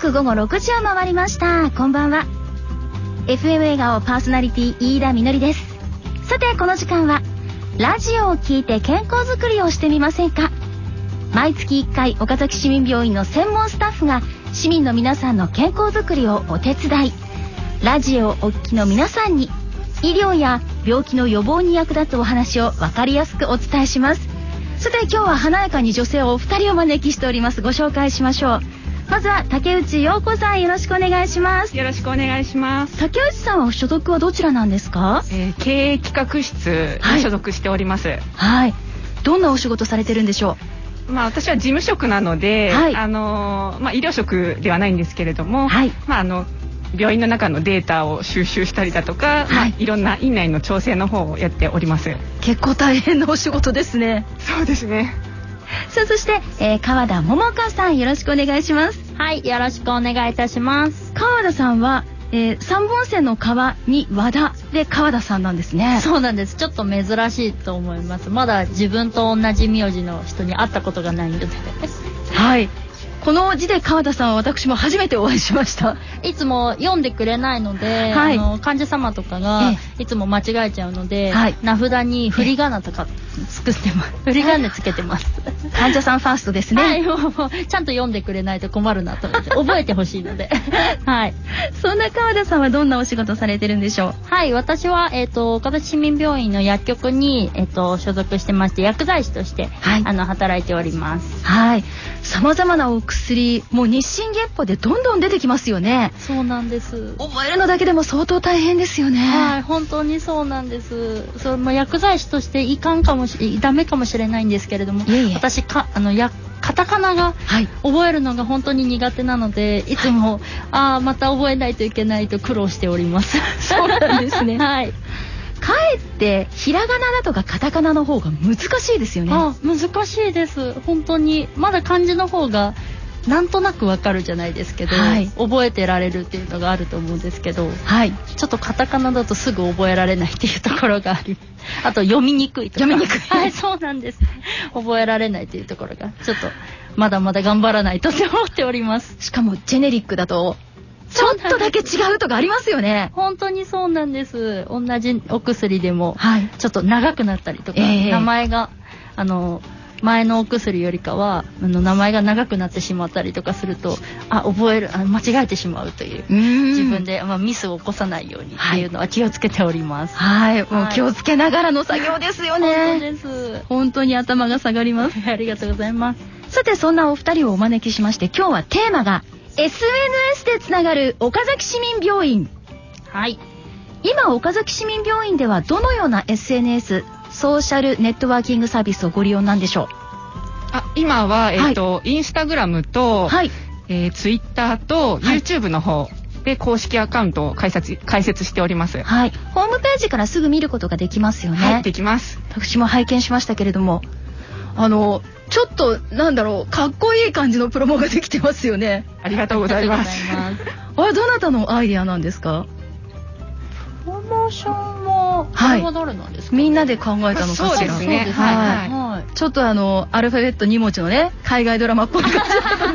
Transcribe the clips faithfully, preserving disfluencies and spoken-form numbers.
刻午後ろくじを回りました。こんばんは。 エフエム 笑顔パーソナリティ飯田みのりです。さてこの時間はラジオを聞いて健康づくりをしてみませんか。毎月いっかい岡崎市民病院の専門スタッフが市民の皆さんの健康づくりをお手伝い、ラジオをお聞きの皆さんに医療や病気の予防に役立つお話を分かりやすくお伝えします。さて今日は華やかに女性をお二人をお招きしております。ご紹介しましょう。まずは竹内陽子さん、よろしくお願いします。 よろしくお願いします。 竹内さんは所属はどちらなんですか？ えー、経営企画室に所属しております。はい、 はい、どんなお仕事されてるんでしょう？まあ、私は事務職なので、はい、あのまあ、医療職ではないんですけれども、はい、まあ、あの病院の中のデータを収集したりだとか、はい、まあ、いろんな院内の調整の方をやっております。 結構大変なお仕事ですね。 そうですね。 さあそして、えー、川田桃香さん、よろしくお願いします。 はい、よろしくお願いいたします。 川田さんは、えー、三本線の川に和田で川田さんなんですね。 そうなんです。ちょっと珍しいと思います。まだ自分と同じ名字の人に会ったことがないのではい、この字で川田さんは私も初めてお会いしました。 いつも読んでくれないので、はい、あの患者様とかがいつも間違えちゃうので、はい、名札に振り仮名とか作ってます。振り仮名つけてます。 患者さんファーストですね。 はい、もうちゃんと読んでくれないと困るなと思って覚えてほしいのではい。 そんな川田さんはどんなお仕事されてるんでしょう？ はい、私は、えーと、岡崎市民病院の薬局に、えーと、所属してまして、薬剤師として、はい、あの働いております。 はい、さまざまなお薬、もう日進月歩でどんどん出てきますよね。 そうなんです。 覚えるのだけでも相当大変ですよね。 はい、本当にそうなんです。それも薬剤師としていかんかもしダメかもしれないんですけれども、いえいえ、私かあのやカタカナが覚えるのが本当に苦手なので、はい、いつも、はい、ああまた覚えないといけないと苦労しております。 そうなんですね。 はい。 かえってひらがなだとかカタカナの方が難しいですよね。 あ、難しいです。本当にまだ漢字の方がなんとなくわかるじゃないですけど、はい、覚えてられるっていうのがあると思うんですけど、はい、ちょっとカタカナだとすぐ覚えられないっていうところがあり、あと読みにくいとか、 読みにくいはい、そうなんです。覚えられないっていうところがちょっとまだまだ頑張らないとって思っております。 しかもジェネリックだとちょっとだけ違うとかありますよね。 本当にそうなんです。同じお薬でも、はい、ちょっと長くなったりとか、えー、名前があの前のお薬よりかはあの名前が長くなってしまったりとかすると、あ覚えるあ間違えてしまうという、自分で、まあ、ミスを起こさないようにっていうのは気をつけております。 はい、はい、もう気をつけながらの作業ですよね。 本当です。 本当に頭が下がります。 ありがとうございます。 さてそんなお二人をお招きしまして、今日はテーマが エスエヌエス でつながる岡崎市民病院。 はい。 今岡崎市民病院ではどのような エスエヌエスソーシャルネットワーキングサービスをご利用なんでしょう？ あ、今は、えーとはい、インスタグラムと、はい、えー、ツイッターと YouTube の方で公式アカウントを開設、開設しております。 はい。ホームページからすぐ見ることができますよね。 はい、できます。 私も拝見しましたけれども、あのちょっとなんだろう、かっこいい感じのプロモができてますよね。 ありがとうございます。 あれどなたのアイディアなんですか？ プロモーションはあれは誰なんですか、ね？ みんなで考えたのかしら。 そうですね。はい、はい、 ちょっとあのアルファベットに文字のね、海外ドラマっぽい感じとか本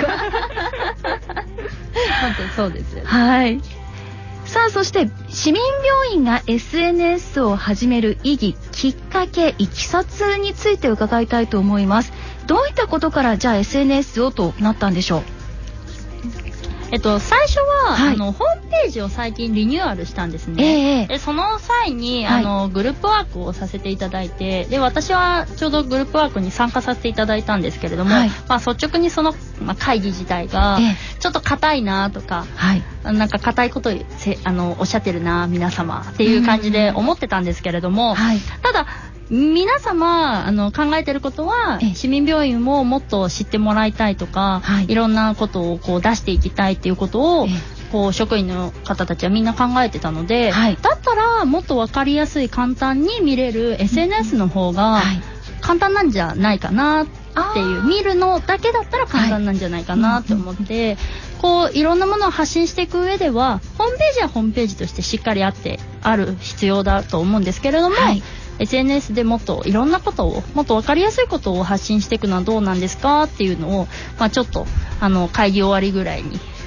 当にそうですよね。 はい。さあそして市民病院が エスエヌエス を始める意義、きっかけ、いきさつについて伺いたいと思います。どういったことからじゃあ エスエヌエス をとなったんでしょう？ えっと、最初は、はい、あのホームページを最近リニューアルしたんですね、えー、でその際に、はい、あのグループワークをさせていただいて、で私はちょうどグループワークに参加させていただいたんですけれども、はい、まあ、率直にその、まあ、会議自体がちょっと硬いなとか、はい、なんか硬いことせあのおっしゃってるな皆様っていう感じで思ってたんですけれども、はい、ただ皆様あの考えてることは市民病院をもっと知ってもらいたいとか、はい、いろんなことをこう出していきたいっていうことをこう職員の方たちはみんな考えてたので、はい、だったらもっと分かりやすい簡単に見れる エスエヌエス の方が簡単なんじゃないかなっていう、見るのだけだったら簡単なんじゃないかなって思って、はい、こういろんなものを発信していく上ではホームページはホームページとしてしっかりあってある必要だと思うんですけれども、はい、エスエヌエス でもっといろんなことをもっと分かりやすいことを発信していくのはどうなんですかっていうのを、まあ、ちょっとあの会議終わりぐらいに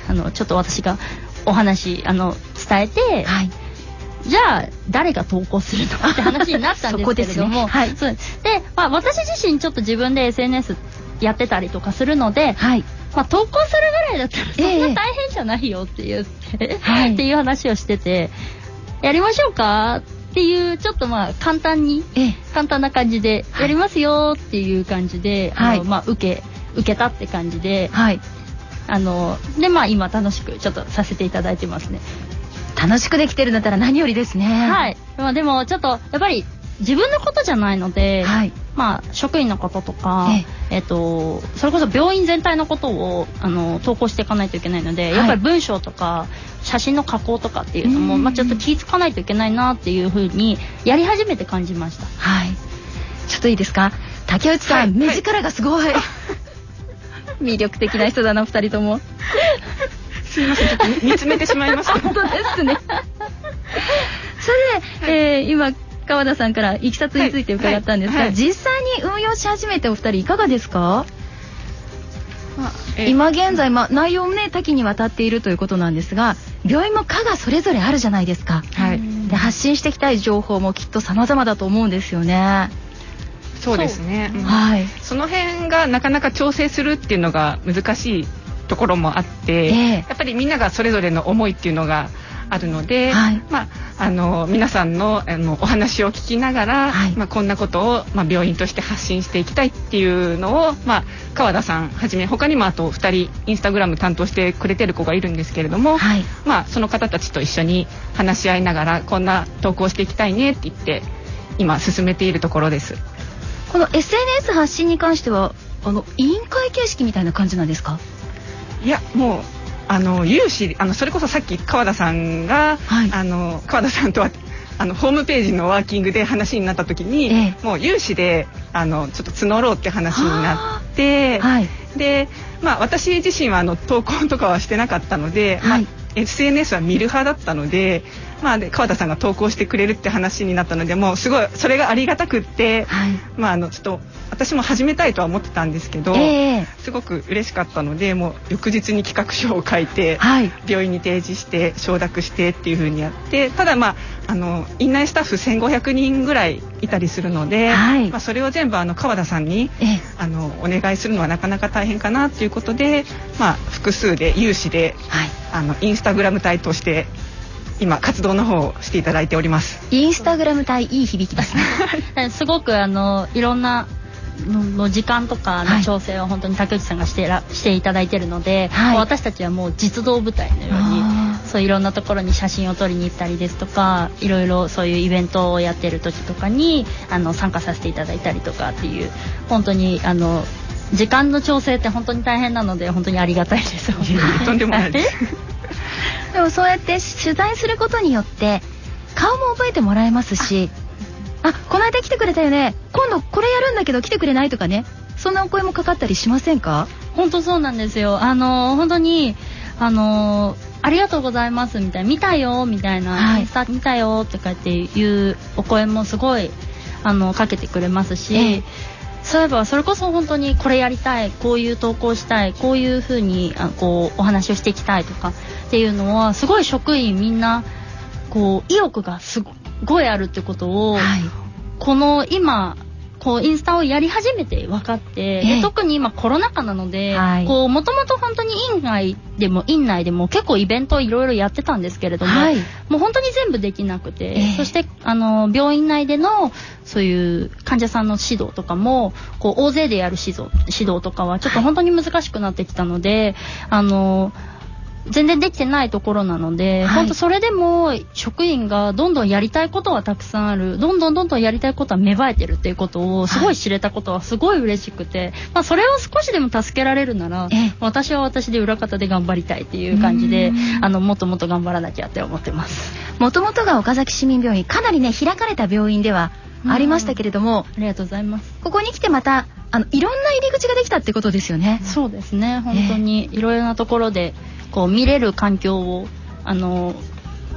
あのちょっと私がお話あの伝えて、はい、じゃあ誰が投稿するのって話になったんですけれども、そこですね、はい、そうで、まあ、私自身ちょっと自分で エスエヌエス やってたりとかするので、はい、まあ、投稿するぐらいだったらそんな大変じゃないよって言って、えー、っていう話をしてて、やりましょうかっていうちょっとまあ簡単に、えー、簡単な感じでやりますよっていう感じで、はい、あのまあ受け受けたって感じで、はい、あのでまあ今楽しくちょっとさせていただいてますね。 楽しくできてるんだったら何よりですね。 はい。まあでもちょっとやっぱり自分のことじゃないので、はい、まあ職員のこととか、ええっとそれこそ病院全体のことをあの投稿していかないといけないので、はい、やっぱり文章とか写真の加工とかっていうのも、まあちょっと気ぃつかないといけないなっていう風にやり始めて感じました。 はい。ちょっといいですか。竹内さん、はい、目力がすごい。はい、魅力的な人だな、二人とも。 すいません、ちょっと見つめてしまいました。 本当ですね。それで、はい、えー、今川田さんからいきさつについて伺ったんですが、はいはい、実際に運用し始めてお二人いかがですか？まあえー、今現在、まあ、内容もね多岐にわたっているということなんですが、病院も科がそれぞれあるじゃないですか。はい、で発信していきたい情報もきっと様々だと思うんですよね。 そうですね、うん、はい、その辺がなかなか調整するっていうのが難しいところもあって、えー、やっぱりみんながそれぞれの思いっていうのがあるので、はい、まあ、あの皆さん の, あのお話を聞きながら、はい、まあ、こんなことを、まあ、病院として発信していきたいっていうのを、まあ、川田さんはじめ他にもあとふたりインスタグラム担当してくれてる子がいるんですけれども、はい、まあ、その方たちと一緒に話し合いながらこんな投稿していきたいねって言って今進めているところです。 この エスエヌエス 発信に関してはあの委員会形式みたいな感じなんですか？ いや、もうあの有志、あのそれこそさっき川田さんが、はい、あの川田さんとはあのホームページのワーキングで話になった時に、ええ、もう有志であのちょっと募ろうって話になって、はい、で、まあ、私自身はあの投稿とかはしてなかったので、はい、まあ、エスエヌエス は見る派だったので、まあ、で川田さんが投稿してくれるって話になったので、もうすごいそれがありがたくって、はい、まあ、あのちょっと私も始めたいとは思ってたんですけど、えー、すごく嬉しかったので、もう翌日に企画書を書いて、はい、病院に提示して承諾してっていう風にやって、ただ、まあ、あの院内スタッフせんごひゃくにんぐらいいたりするので、はい、まあ、それを全部あの川田さんに、えー、あのお願いするのはなかなか大変かなっていうことで、まあ、複数で有志で、はい、あのインスタグラム隊として今活動の方をしていただいております。 インスタグラム隊、いい響きですね。すごくあのいろんなの時間とかの調整を本当に竹内さんがしてらしていただいているので、はい、私たちはもう実動部隊のようにそういろんなところに写真を撮りに行ったりですとか、いろいろそういうイベントをやってる時とかにあの参加させていただいたりとかっていう、本当にあの時間の調整って本当に大変なので本当にありがたいです。 とんでもないです。 でもそうやって取材することによって顔も覚えてもらえますし、あ、この間来てくれたよね、今度これやるんだけど来てくれないとかね、そんなお声もかかったりしませんか？ 本当そうなんですよ。あの本当にあのありがとうございますみたいな、見たよみたいな、はい、インスタ見たよとかっていうお声もすごいあのかけてくれますし、えー、そういえばそれこそ本当にこれやりたい、こういう投稿したい、こういう風にあこうお話をしていきたいとかっていうのはすごい職員みんなこう意欲がすごいあるってことを、はい、この今こうインスタをやり始めて分かって、で特に今コロナ禍なので、はい、こうもともと本当に院外でも院内でも結構イベントをいろいろやってたんですけれども、はい、もう本当に全部できなくて、えー、そしてあの病院内でのそういう患者さんの指導とかもこう大勢でやる指導指導とかはちょっと本当に難しくなってきたので、はい、あの全然できてないところなので、はい、本当それでも職員がどんどんやりたいことはたくさんある、どんどんどんどんやりたいことは芽生えてるっていうことをすごい知れたことはすごい嬉しくて、はい、まあ、それを少しでも助けられるなら私は私で裏方で頑張りたいっていう感じで、あのもっともっと頑張らなきゃって思ってます。 もともとが岡崎市民病院、かなりね開かれた病院ではありましたけれども、 ありがとうございます。 ここに来てまたあのいろんな入り口ができたってことですよね。 そうですね、本当にいろいろなところでこう見れる環境をあの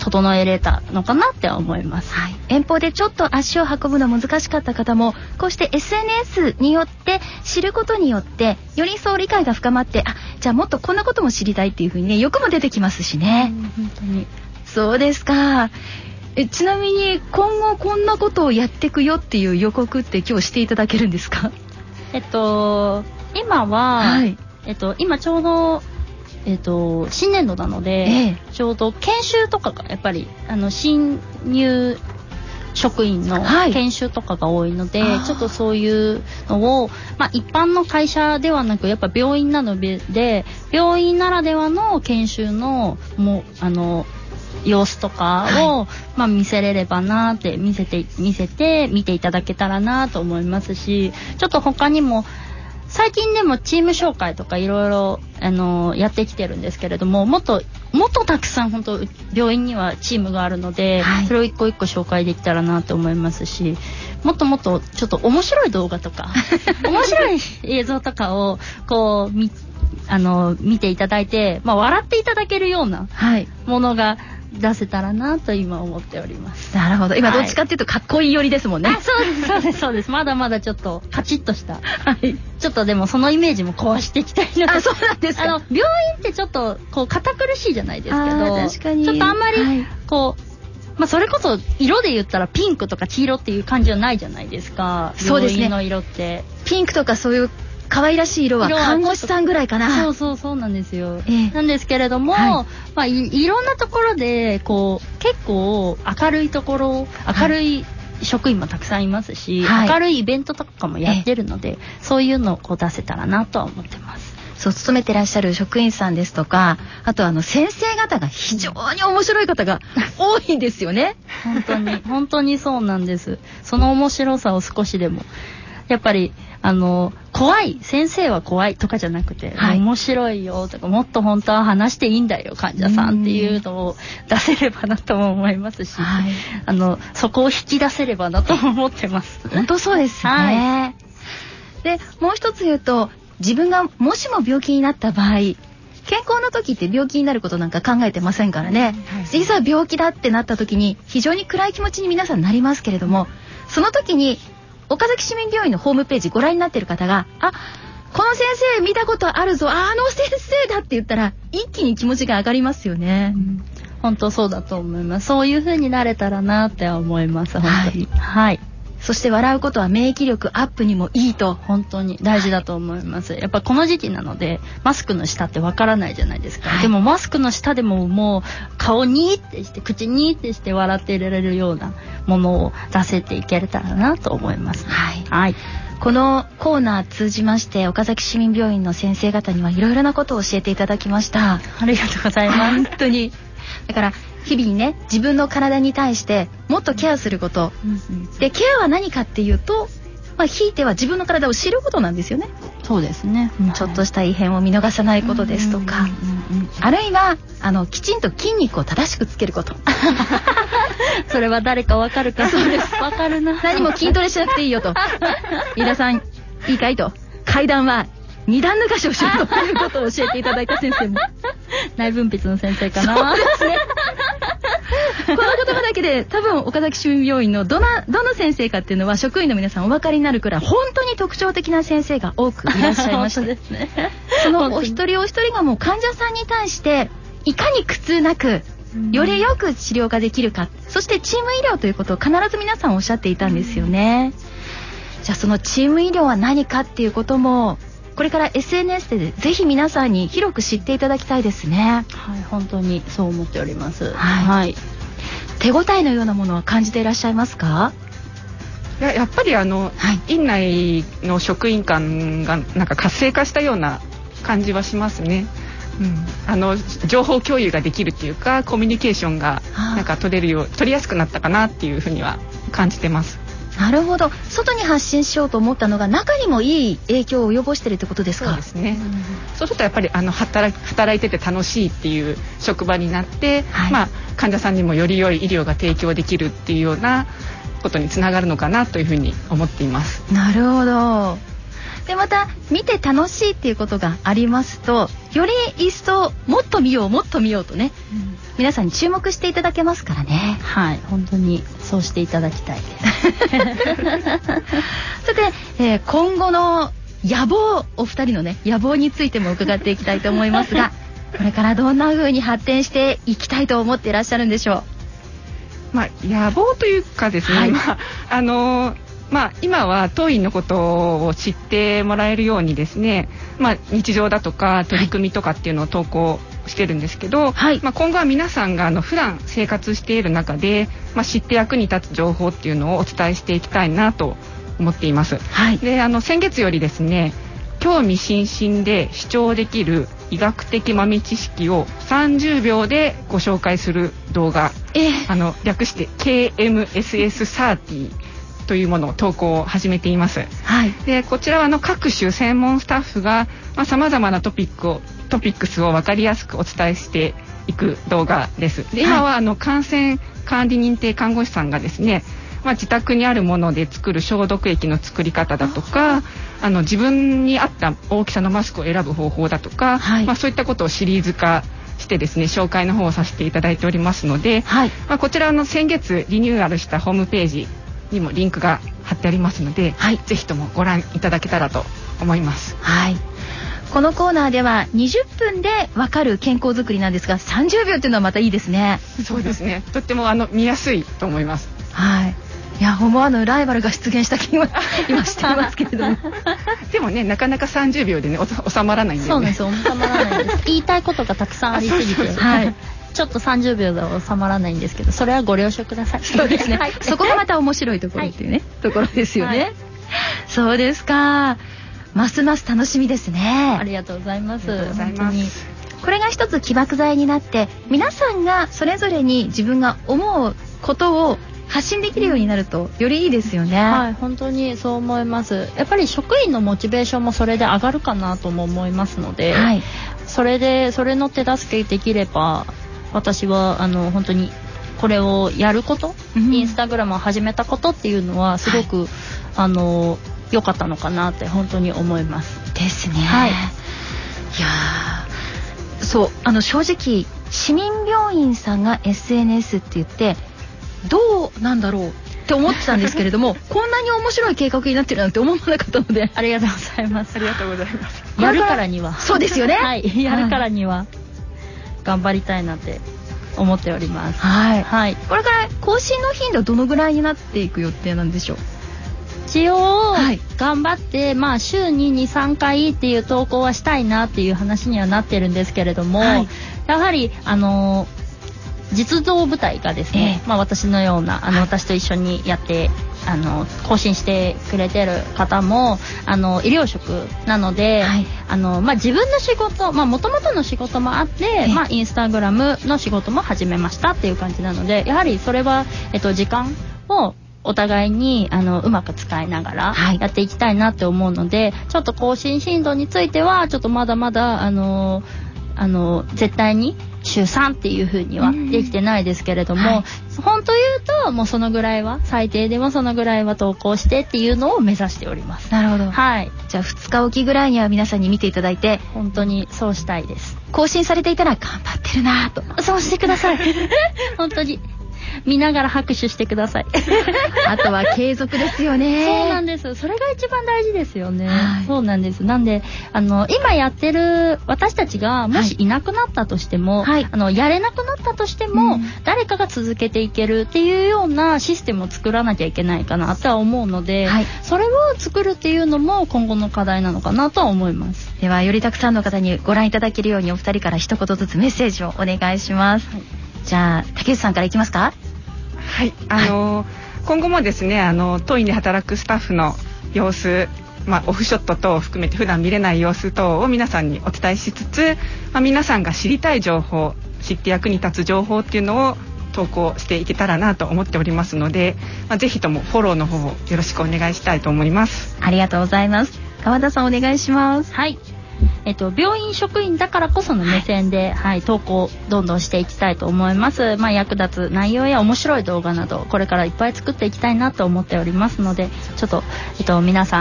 整えれたのかなって思います、 はい、遠方でちょっと足を運ぶの難しかった方もこうして エスエヌエス によって知ることによってより一層理解が深まって、あ、じゃあもっとこんなことも知りたいっていう風にね、欲も出てきますしね。 本当にそうですか。えちなみに今後こんなことをやっていくよっていう予告って今日していただけるんですか？ えっと今は、はい、えっと今ちょうどえっと新年度なので、ええ、ちょうど研修とかがやっぱりあの新入職員の研修とかが多いので、はい、ちょっとそういうのを、まあ、一般の会社ではなくやっぱ病院なので病院ならではの研修のもあの様子とかを、はい、まあ、見せれればなって見せて見せて見ていただけたらなと思いますし、ちょっと他にも最近でもチーム紹介とかいろいろあのやってきてるんですけれども、もっともっとたくさん本当病院にはチームがあるので、はい、それを一個一個紹介できたらなと思いますし、もっともっとちょっと面白い動画とか面白い映像とかをこう見あの見ていただいて、まあ、笑っていただけるようなものが出せたらなと今思っております。 なるほど。今どっちかっていうとかっこいい寄りですもんね。 あ、そうですそうですそうです。まだまだちょっとカチッとした、はい、ちょっとでもそのイメージも壊していきたいなと。 あ、そうなんですか。 あの病院ってちょっとこう堅苦しいじゃないですけど、 確かにちょっとあんまりこう、はい、まあ、それこそ色で言ったらピンクとか黄色っていう感じはないじゃないですか。 そうですね。 病院の色ってピンクとかそういう可愛らしい色は看護師さんぐらいかな。 そうそうそうなんですよ、ええ、なんですけれども、はい、まあ、い, いろんなところでこう結構明るいところ明るい職員もたくさんいますし、はい、明るいイベントとかもやってるので、ええ、そういうのをこう出せたらなとは思ってます。 そう勤めてらっしゃる職員さんですとか、あとあの先生方が非常に面白い方が多いんですよね。 本当に本当にそうなんです。その面白さを少しでもやっぱりあの怖い先生は怖いとかじゃなくて、はい、面白いよとかもっと本当は話していいんだよ患者さんっていうのを出せればなとも思いますし、はい、あのそこを引き出せればなと思ってます。 本当そうですね、はい、でもう一つ言うと、自分がもしも病気になった場合、健康な時って病気になることなんか考えてませんからね、はい、いざ病気だってなった時に非常に暗い気持ちに皆さんなりますけれども、その時に岡崎市民病院のホームページご覧になっている方が、あ、この先生見たことあるぞ、あの先生だって言ったら一気に気持ちが上がりますよね、うん、 本当そうだと思います。そういう風になれたらなって思います。本当に、はい、はい、 そして笑うことは免疫力アップにもいいと本当に大事だと思います。やっぱこの時期なのでマスクの下ってわからないじゃないですか、はい、でもマスクの下でももう顔にーってして口にーってして笑っていられるようなものを出せていけたらなと思います、 はい、はい、このコーナー通じまして岡崎市民病院の先生方にはいろいろなことを教えていただきました。 ありがとうございます。 本当にだから日々にね、自分の体に対してもっとケアすること、うんうん、でケアは何かっていうと、まあ、ひいては自分の体を知ることなんですよね。 そうですね、 うん、ちょっとした異変を見逃さないことですとか、あるいはあのきちんと筋肉を正しくつけることそれは誰かわかるか。 そうです、 わかるな。 何も筋トレしなくていいよと飯田さんいいかいと、階段は二段抜かしをしようということを教えていただいた先生も内分泌の先生かな。 そうですねこの言葉だけで多分岡崎市民病院のどなどの先生かっていうのは職員の皆さんお分かりになるくらい本当に特徴的な先生が多くいらっしゃいましてですね、 そのお一人お一人がもう患者さんに対していかに苦痛なくよりよく治療ができるか、そしてチーム医療ということを必ず皆さんおっしゃっていたんですよね。じゃあそのチーム医療は何かっていうこともこれから エスエヌエス でぜひ皆さんに広く知っていただきたいですね。 はい、本当にそう思っております。 はい、はい、手応えのようなものは感じていらっしゃいますか？ いや、やっぱりあの、はい、院内の職員間がなんか活性化したような感じはしますね。うん、あの情報共有ができるっていうかコミュニケーションがなんか取れるよう取りやすくなったかなっていうふうには感じてます。 なるほど。外に発信しようと思ったのが中にもいい影響を及ぼしてるってことですか？ そうですね、うん、そうするとやっぱりあの 働, 働いてて楽しいっていう職場になって、はい、まあ、患者さんにもより良い医療が提供できるっていうようなことにつながるのかなというふうに思っています。 なるほど。 でまた見て楽しいっていうことがありますと、より一層もっと見ようもっと見ようとね、うん、皆さんに注目していただけますからね。 はい、本当にそうしていただきたいですさて、えー、今後の野望、お二人のね野望についても伺っていきたいと思いますがこれからどんな風に発展していきたいと思っていらっしゃるんでしょう。 まあ、野望というかですね、はい、まああのーまあ、今は当院のことを知ってもらえるようにですね、まあ、日常だとか取り組みとかっていうのを投稿してるんですけど、はい、まあ、今後は皆さんがあの普段生活している中で、まあ、知って役に立つ情報っていうのをお伝えしていきたいなと思っています。はい、であの先月よりですね、興味津々で視聴できる医学的豆知識をさんじゅうびょうでご紹介する動画、えー、あの略して ケーエムエスエスサーティーというものを投稿を始めています。はい、でこちらはあの各種専門スタッフがさまざ、まなトピックをトピックスを分かりやすくお伝えしていく動画です。で今はあの感染管理認定看護師さんがですね、まあ、自宅にあるもので作る消毒液の作り方だとか、あの自分に合った大きさのマスクを選ぶ方法だとか、はい、まあ、そういったことをシリーズ化してですね紹介の方をさせていただいておりますので、はい、まあ、こちらの先月リニューアルしたホームページにもリンクが貼ってありますので、はい、ぜひともご覧いただけたらと思います。 はい、このコーナーではにじゅっぷんでわかる健康づくりなんですが、さんじゅうびょうというのはまたいいですね。 そうですね、とってもあの見やすいと思います。 はい、いや思わぬライバルが出現した気は今していますけれどもでもね、なかなかさんじゅうびょうでね収まらないんで、ね、 そうです、収まらないです言いたいことがたくさんありすぎてはい、ちょっとさんじゅうびょうでは収まらないんですけど、それはご了承ください。 そうですね、はい、そこがまた面白いところっていうね、はい、ところですよね、はい、そうですか、ますます楽しみですね。 ありがとうございます。 ありがとうございます。 これが一つ起爆剤になって、皆さんがそれぞれに自分が思うことを発信できるようになるとよりいいですよね。 はい、本当にそう思います。やっぱり職員のモチベーションもそれで上がるかなとも思いますので、はい、それでそれの手助けできれば、私はあの本当にこれをやること、うん、インスタグラムを始めたことっていうのはすごく、はい、あの良かったのかなって本当に思いますですね。はい、いやそうあの正直市民病院さんが エスエヌエス って言ってどうなんだろうって思ってたんですけれどもこんなに面白い計画になってるなんて思わなかったのでありがとうございます。 ありがとうございます。 やるからにはそうですよねはい、やるからには頑張りたいなって思っております。 はい、はい、これから更新の頻度どのぐらいになっていく予定なんでしょう。 一応頑張って、まあ、週に にさんかいっていう投稿はしたいなっていう話にはなってるんですけれども、はい、やはりあの実動部隊がですね、えーまあ、私のようなあの、はい、私と一緒にやってあの更新してくれてる方もあの医療職なので、はい、あのまあ、自分の仕事もともとの仕事もあって、えーまあ、インスタグラムの仕事も始めましたっていう感じなので、やはりそれは、えっと、時間をお互いにあのうまく使いながらやっていきたいなって思うので、はい、ちょっと更新頻度についてはちょっとまだまだあのあの絶対に週さんっていう風にはできてないですけれども、はい、本当言うともうそのぐらいは最低でもそのぐらいは投稿してっていうのを目指しております。 なるほど、 はい、 じゃあふつかおきぐらいには皆さんに見ていただいて、 本当にそうしたいです。 更新されていたら頑張ってるなとそうしてください本当に見ながら拍手してくださいあとは継続ですよね。 そうなんです、それが一番大事ですよね、はい、そうなんです。なんであの今やってる私たちがもしいなくなったとしても、はい、あのやれなくなったとしても、うん、誰かが続けていけるっていうようなシステムを作らなきゃいけないかなとは思うので、はい、それを作るっていうのも今後の課題なのかなとは思います。 ではよりたくさんの方にご覧いただけるようにお二人から一言ずつメッセージをお願いします、はい、じゃあ竹内さんからいきますか。 はい、あのーはい、今後もですねあの当院で働くスタッフの様子、まあ、オフショット等を含めて普段見れない様子等を皆さんにお伝えしつつ、まあ、皆さんが知りたい情報、知って役に立つ情報っていうのを投稿していけたらなと思っておりますので、まあ、ぜひともフォローの方をよろしくお願いしたいと思います。 ありがとうございます。川田さんお願いします。 はい、えっと、病院職員だからこその目線で、はいはい、投稿どんどんしていきたいと思います。まあ、役立つ内容や面白い動画などこれからいっぱい作っていきたいなと思っておりますので、ちょっと、えっと、皆さん、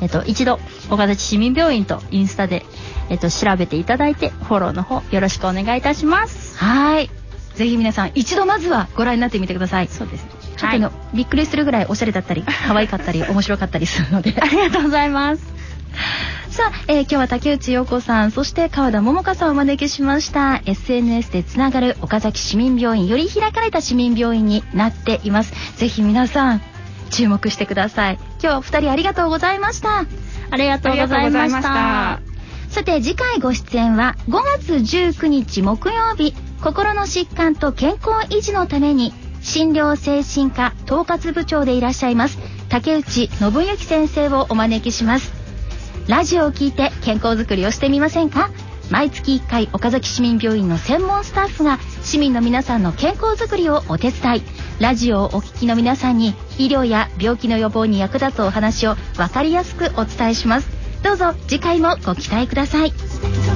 えっと、一度岡崎市民病院とインスタで、えっと、調べていただいてフォローの方よろしくお願いいたします。 はい、ぜひ皆さん一度まずはご覧になってみてください。 そうですね、 ちょっとの、はい、びっくりするぐらいおしゃれだったり可愛かったり面白かったりするのでありがとうございます。 さあ、えー、今日は竹内陽子さん、そして川田桃香さんをお招きしました。 エスエヌエス でつながる岡崎市民病院、より開かれた市民病院になっています。ぜひ皆さん注目してください。今日はお二人ありがとうございました。 ありがとうございました。 さて次回ご出演はごがつじゅうくにち木曜日、心の疾患と健康維持のために診療精神科統括部長でいらっしゃいます竹内信之先生をお招きします。ラジオを聞いて健康づくりをしてみませんか。毎月いっかい岡崎市民病院の専門スタッフが市民の皆さんの健康づくりをお手伝い、ラジオをお聞きの皆さんに医療や病気の予防に役立つお話を分かりやすくお伝えします。どうぞ次回もご期待ください。